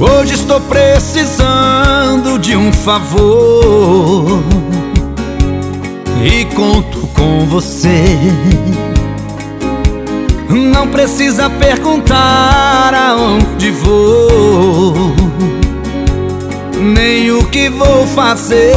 Hoje estou precisando de um favor e conto com você. Não precisa perguntar aonde vou, nem o que vou fazer.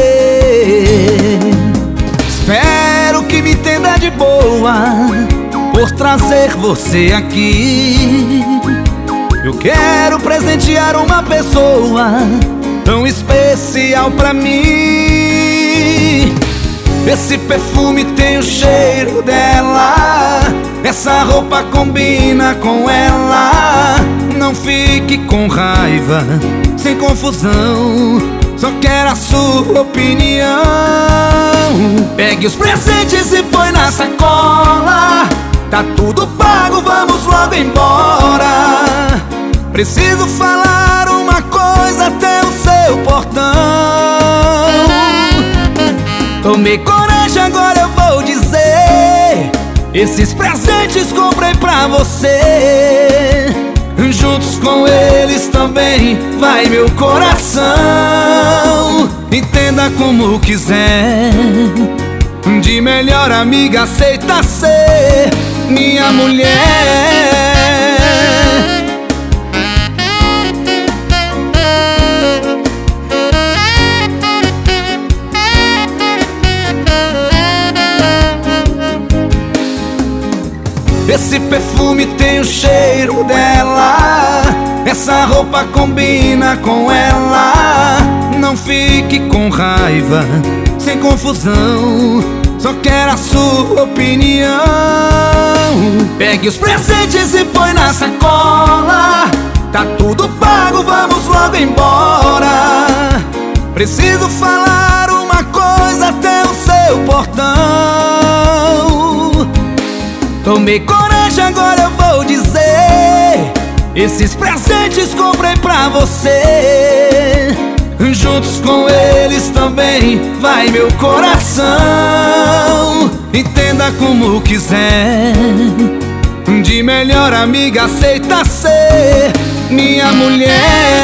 Espero que me entenda de boa por trazer você aqui. Eu quero presentear uma pessoa tão especial pra mim. Esse perfume tem o cheiro dela, essa roupa combina com ela. Não fique com raiva, sem confusão, só quero a sua opinião. Pegue os presentes e põe na sacola. Tá tudo pago, vamos logo embora. Preciso falar uma coisa até o seu portão. Tomei coragem, agora eu vou dizer: esses presentes comprei pra você. Juntos com eles também vai meu coração. Entenda como quiser, de melhor amiga aceita ser minha mulher. Esse perfume tem o cheiro dela, essa roupa combina com ela. Não fique com raiva, sem confusão, só quero a sua opinião. Pegue os presentes e põe na sacola. Tá tudo pago, vamos logo embora. Preciso falar uma coisa até o seu portão. Tomei coragem, agora eu vou dizer: esses presentes comprei pra você. Juntos com eles também vai meu coração. Entenda como quiser, de melhor amiga aceita ser minha mulher.